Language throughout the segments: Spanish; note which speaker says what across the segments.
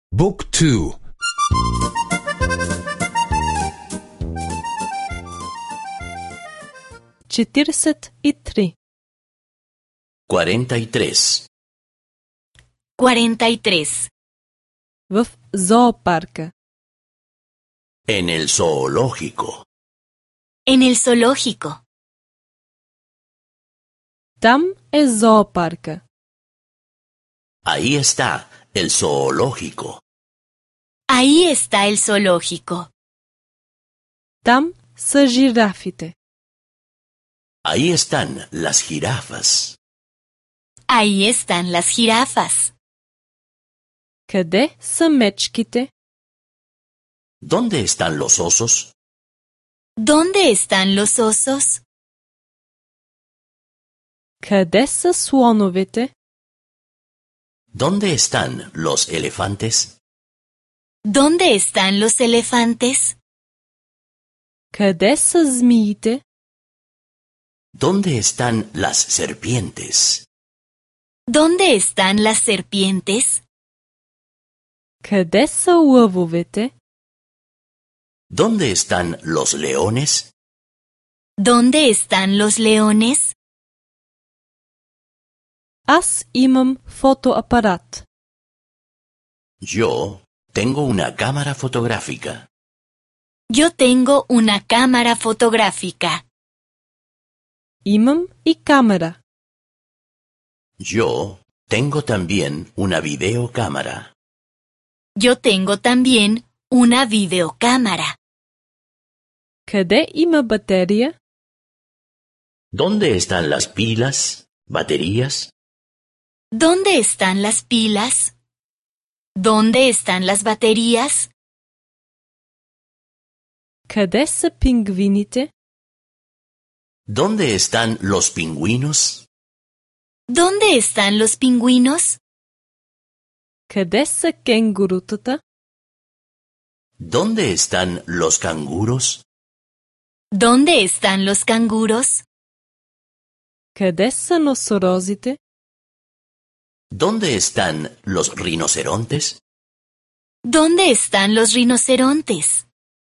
Speaker 1: Book 2.
Speaker 2: 43.
Speaker 3: 43.
Speaker 4: 43.
Speaker 2: В зоопарка.
Speaker 3: En el zoológico.
Speaker 4: En el zoológico.
Speaker 2: Там е зоопарка.
Speaker 3: Ahí está el zoológico.
Speaker 4: Ahí está el zoológico.
Speaker 2: Там са жирафите.
Speaker 3: Ahí están las jirafas.
Speaker 4: Ahí están las jirafas.
Speaker 2: Къде са мечките?
Speaker 3: ¿Dónde están los osos?
Speaker 4: ¿Dónde están los osos?
Speaker 2: Къде са слоновете?
Speaker 3: ¿Dónde están los elefantes?
Speaker 4: ¿Dónde están los elefantes?
Speaker 2: Къде са змиите?
Speaker 3: ¿Dónde están las serpientes?
Speaker 4: ¿Dónde están las serpientes?
Speaker 2: Къде са лъвовете?
Speaker 3: ¿Dónde están los leones?
Speaker 4: ¿Dónde están los leones?
Speaker 2: Аз имам фотоапарат.
Speaker 3: Yo tengo una cámara fotográfica.
Speaker 4: Yo tengo una cámara fotográfica.
Speaker 2: Имам и камера.
Speaker 3: Yo tengo también una videocámara.
Speaker 4: Yo tengo también una videocámara.
Speaker 2: Къде има батерия?
Speaker 3: ¿Dónde están las pilas? ¿Baterías?
Speaker 4: ¿Dónde están las pilas? ¿Dónde están las baterías?
Speaker 2: Къде са пингвините?
Speaker 3: ¿Dónde están los pingüinos?
Speaker 4: ¿Dónde están los pingüinos?
Speaker 2: Къде са кенгурутата?
Speaker 3: ¿Dónde están los canguros?
Speaker 4: ¿Dónde están los canguros?
Speaker 2: Къде са носорозите?
Speaker 3: ¿Dónde están los rinocerontes?
Speaker 4: ¿Dónde están los rinocerontes?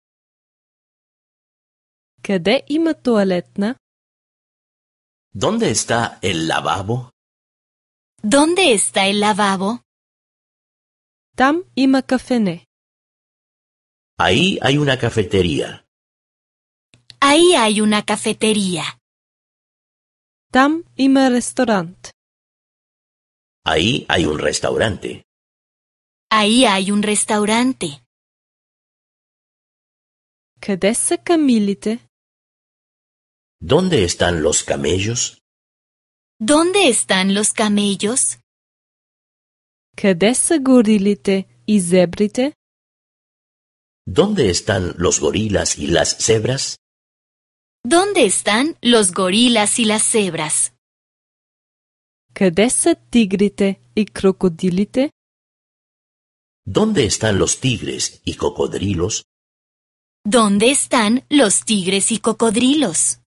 Speaker 2: Къде има тоалетна?
Speaker 3: ¿Dónde está el lavabo?
Speaker 4: ¿Dónde está el lavabo?
Speaker 2: Там има кафене.
Speaker 3: Ahí hay una cafetería.
Speaker 4: Ahí hay una cafetería.
Speaker 2: Там има ресторант.
Speaker 3: Ahí hay un restaurante.
Speaker 4: Ahí hay un restaurante.
Speaker 2: Къде са камилите?
Speaker 3: ¿Dónde están los camellos?
Speaker 4: ¿Dónde están los camellos?
Speaker 2: Къде са горилите и зебрите?
Speaker 3: ¿Dónde están los gorilas y las cebras?
Speaker 4: ¿Dónde están los gorilas y las cebras?
Speaker 2: Къде са тигрите и крокодилите?
Speaker 3: ¿Dónde están los tigres y cocodrilos?
Speaker 4: ¿Dónde están los tigres y cocodrilos?